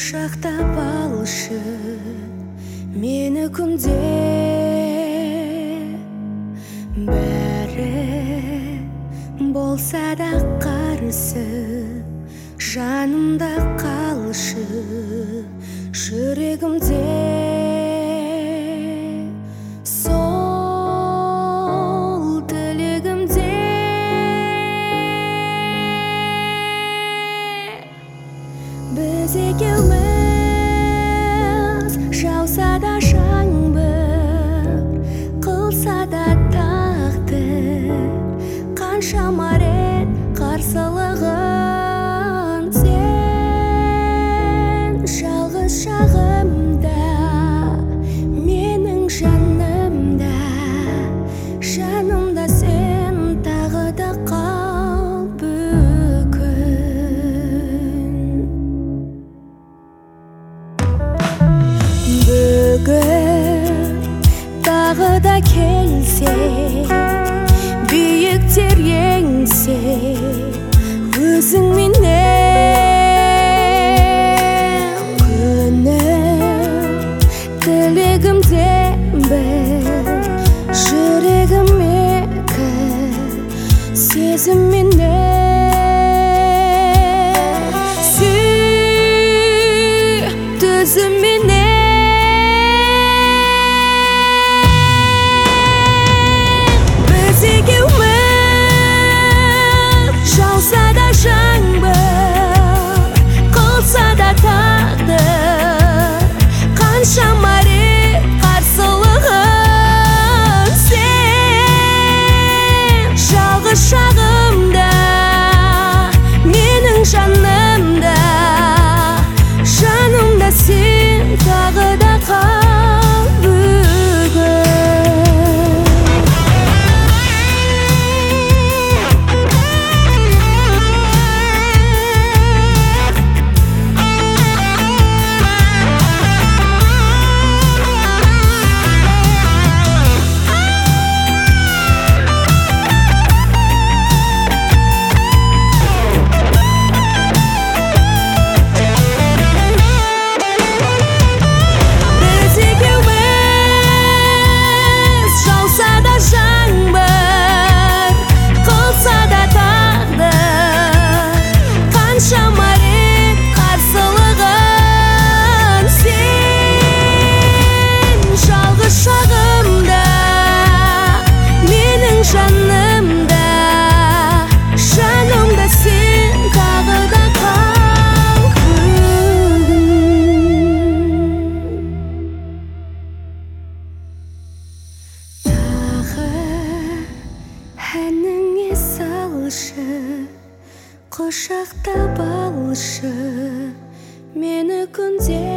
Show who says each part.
Speaker 1: Құшақтап алшы мені күнде, бәрі болса да қарсы жанымда қалшы жүрегімде. Сол тілегімде біз екеуміз жауса да жаңбыр, қылса да тағдыр, қаншама рет қарсылығын сен жалғыз шағымда, менің жанымда, жанымда сен тағы да қал бүгін. Бүгін тағы да келсе, биіктер еңсе, өзің менен күнім, тілегімде бір, жүрегім екі, сезім менен сүй, төзім менен. Шағымда, менің жанымда, жанымда сен тағы да қал бүгін. Әніңе салшы, құшақтап алшы мені күнде.